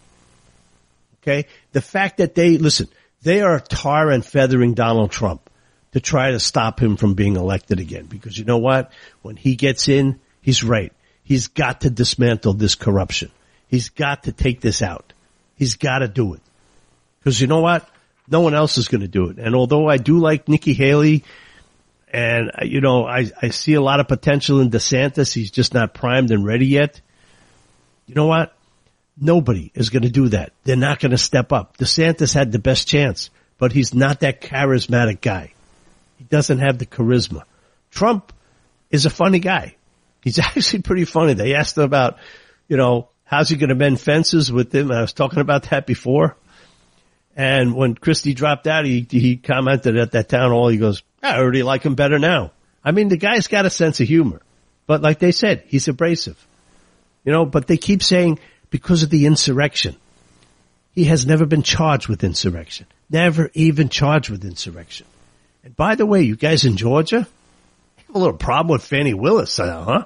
Okay? The fact that they, listen, they are tar and feathering Donald Trump to try to stop him from being elected again. Because you know what? When he gets in, he's right. He's got to dismantle this corruption. He's got to take this out. He's got to do it. Because you know what? No one else is going to do it. And although I do like Nikki Haley, And, uh, you know, I, I see a lot of potential in DeSantis. He's just not primed and ready yet. You know what? Nobody is going to do that. They're not going to step up. DeSantis had the best chance, but he's not that charismatic guy. He doesn't have the charisma. Trump is a funny guy. He's actually pretty funny. They asked him about, you know, how's he going to mend fences with him? I was talking about that before. And when Christie dropped out, he, he commented at that town hall, he goes, I already like him better now. I mean, the guy's got a sense of humor. But like they said, he's abrasive. You know, but they keep saying because of the insurrection. He has never been charged with insurrection. Never even charged with insurrection. And by the way, you guys in Georgia have a little problem with Fannie Willis now, huh?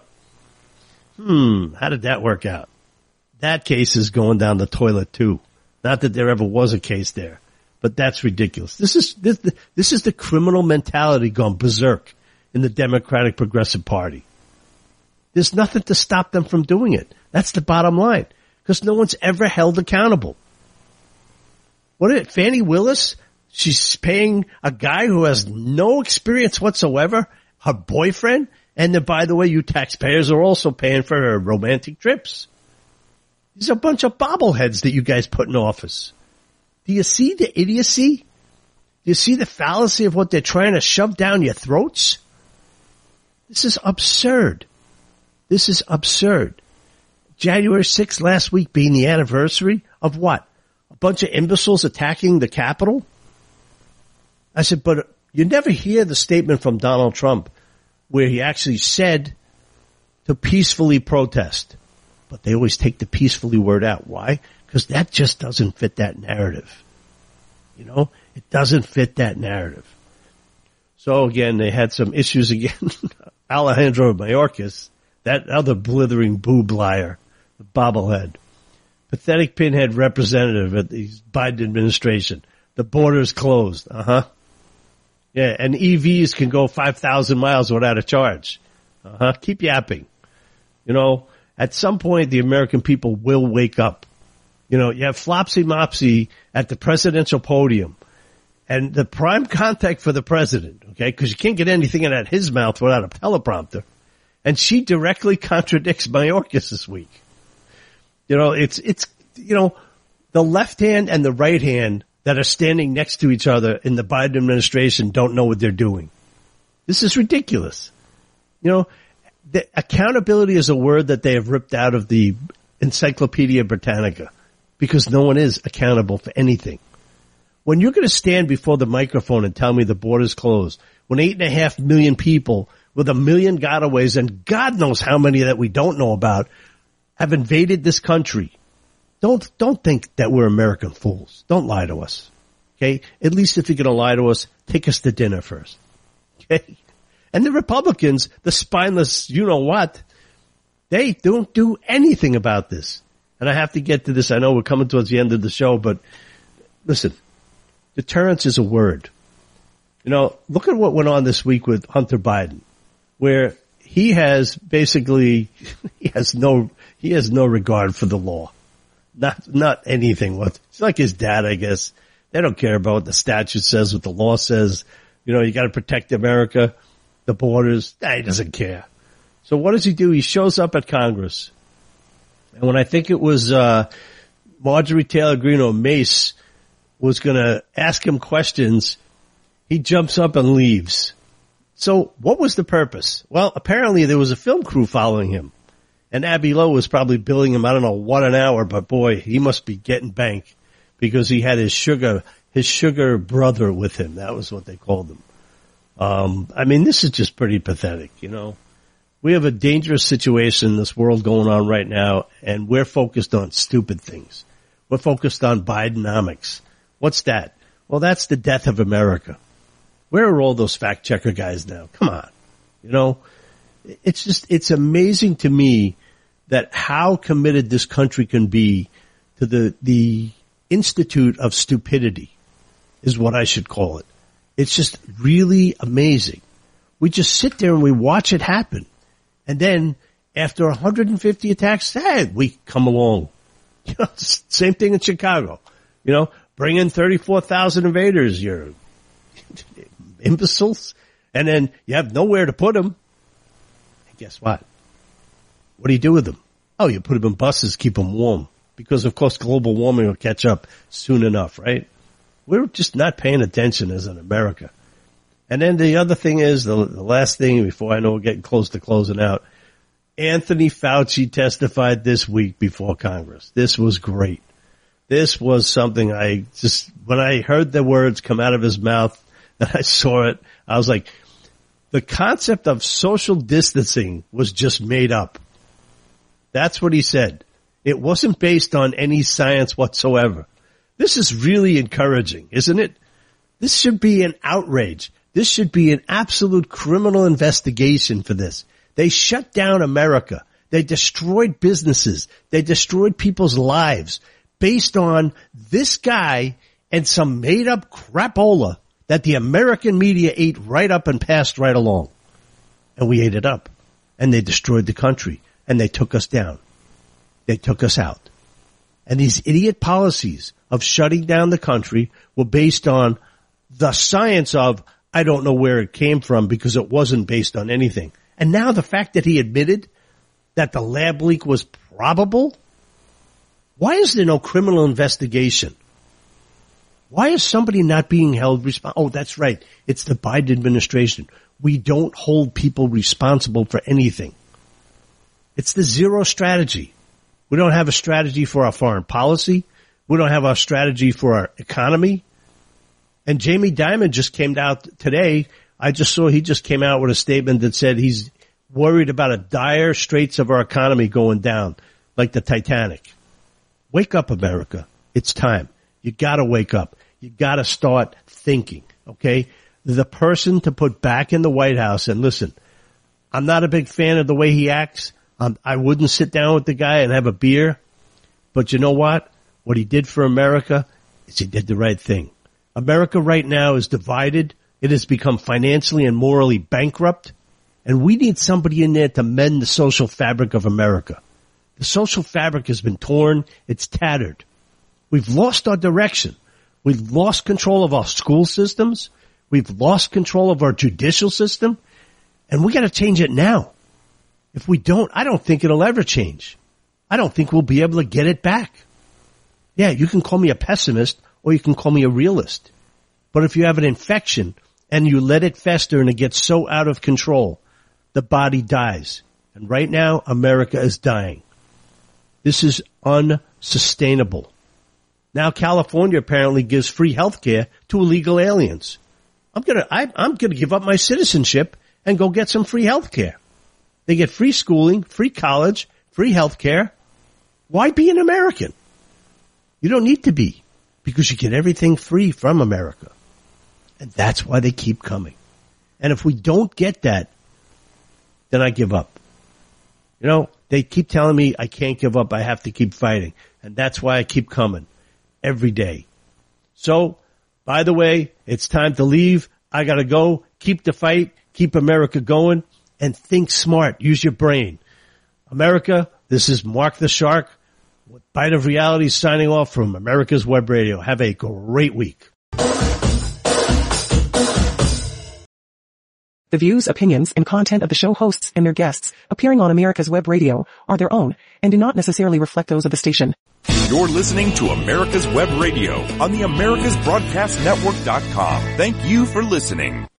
Hmm, how did that work out? That case is going down the toilet too. Not that there ever was a case there, but that's ridiculous. This is this this is the criminal mentality gone berserk in the Democratic Progressive Party. There's nothing to stop them from doing it. That's the bottom line, because no one's ever held accountable. What is it, Fannie Willis? She's paying a guy who has no experience whatsoever, her boyfriend, and then, by the way, you taxpayers are also paying for her romantic trips. These are a bunch of bobbleheads that you guys put in office. Do you see the idiocy? Do you see the fallacy of what they're trying to shove down your throats? This is absurd. This is absurd. January sixth last week being the anniversary of what? A bunch of imbeciles attacking the Capitol? I said, but you never hear the statement from Donald Trump where he actually said to peacefully protest. But they always take the peacefully word out. Why? Because that just doesn't fit that narrative. You know, it doesn't fit that narrative. So again, they had some issues again. Alejandro Mayorkas, that other blithering boob liar, the bobblehead, pathetic pinhead representative at the Biden administration. The border's closed. Uh-huh. Yeah, and E Vs can go five thousand miles without a charge. Uh-huh. Keep yapping. You know, at some point, the American people will wake up. You know, you have Flopsy Mopsy at the presidential podium, and the prime contact for the president, okay, because you can't get anything out of his mouth without a teleprompter, and she directly contradicts Mayorkas this week. You know, it's, it's, you know, the left hand and the right hand that are standing next to each other in the Biden administration don't know what they're doing. This is ridiculous. You know, the accountability is a word that they have ripped out of the Encyclopedia Britannica because no one is accountable for anything. When you're going to stand before the microphone and tell me the border's closed, when eight and a half million people with a million gotaways and God knows how many that we don't know about have invaded this country, don't, don't think that we're American fools. Don't lie to us. Okay. At least if you're going to lie to us, take us to dinner first. Okay. And the Republicans, the spineless you-know-what, they don't do anything about this. And I have to get to this. I know we're coming towards the end of the show, but listen, deterrence is a word. You know, look at what went on this week with Hunter Biden, where he has basically, he has no, he has no regard for the law. Not, not anything. It's like his dad, I guess. They don't care about what the statute says, what the law says. You know, you got to protect America. The borders, nah, he doesn't care. So what does he do? He shows up at Congress. And when I think it was uh Marjorie Taylor Greene or Mace was going to ask him questions, he jumps up and leaves. So what was the purpose? Well, apparently there was a film crew following him. And Abby Lowe was probably billing him, I don't know what an hour, but boy, he must be getting bank because he had his sugar, his sugar brother with him. That was what they called him. Um, I mean, this is just pretty pathetic, you know. We have a dangerous situation in this world going on right now, and we're focused on stupid things. We're focused on Bidenomics. What's that? Well, that's the death of America. Where are all those fact checker guys now? Come on. You know, it's just, it's amazing to me that how committed this country can be to the, the Institute of Stupidity is what I should call it. It's just really amazing. We just sit there and we watch it happen. And then after one hundred fifty attacks, hey, we come along. You know, same thing in Chicago. You know, bring in thirty-four thousand invaders. You're imbeciles. And then you have nowhere to put them. And guess what? What do you do with them? Oh, you put them in buses, keep them warm. Because, of course, global warming will catch up soon enough, right? We're just not paying attention as an America. And then the other thing is, the, the last thing before I know we're getting close to closing out, Anthony Fauci testified this week before Congress. This was great. This was something I just, when I heard the words come out of his mouth and I saw it, I was like, the concept of social distancing was just made up. That's what he said. It wasn't based on any science whatsoever. This is really encouraging, isn't it? This should be an outrage. This should be an absolute criminal investigation for this. They shut down America. They destroyed businesses. They destroyed people's lives based on this guy and some made-up crapola that the American media ate right up and passed right along. And we ate it up. And they destroyed the country. And they took us down. They took us out. And these idiot policies of shutting down the country were based on the science of, I don't know where it came from because it wasn't based on anything. And now the fact that he admitted that the lab leak was probable, why is there no criminal investigation? Why is somebody not being held responsible? Oh, that's right. It's the Biden administration. We don't hold people responsible for anything. It's the zero strategy. We don't have a strategy for our foreign policy. We don't have a strategy for our economy. And Jamie Dimon just came out today. I just saw he just came out with a statement that said he's worried about a dire straits of our economy going down, like the Titanic. Wake up, America. It's time. You gotta wake up. You gotta start thinking, okay? The person to put back in the White House, and listen, I'm not a big fan of the way he acts. Um, I wouldn't sit down with the guy and have a beer. But you know what? What he did for America is he did the right thing. America right now is divided. It has become financially and morally bankrupt. And we need somebody in there to mend the social fabric of America. The social fabric has been torn. It's tattered. We've lost our direction. We've lost control of our school systems. We've lost control of our judicial system. And we got to change it now. If we don't, I don't think it'll ever change. I don't think we'll be able to get it back. Yeah, you can call me a pessimist or you can call me a realist. But if you have an infection and you let it fester and it gets so out of control, the body dies. And right now, America is dying. This is unsustainable. Now California apparently gives free health care to illegal aliens. I'm gonna, I, I'm gonna give up my citizenship and go get some free health care. They get free schooling, free college, free health care. Why be an American? You don't need to be, because you get everything free from America. And that's why they keep coming. And if we don't get that, then I give up. You know, they keep telling me I can't give up. I have to keep fighting. And that's why I keep coming every day. So, by the way, it's time to leave. I got to go. Keep the fight. Keep America going. And think smart. Use your brain. America, this is Mark the Shark. Bite of Reality signing off from America's Web Radio. Have a great week. The views, opinions, and content of the show hosts and their guests appearing on America's Web Radio are their own and do not necessarily reflect those of the station. You're listening to America's Web Radio on the Americas Broadcast Network dot com. Thank you for listening.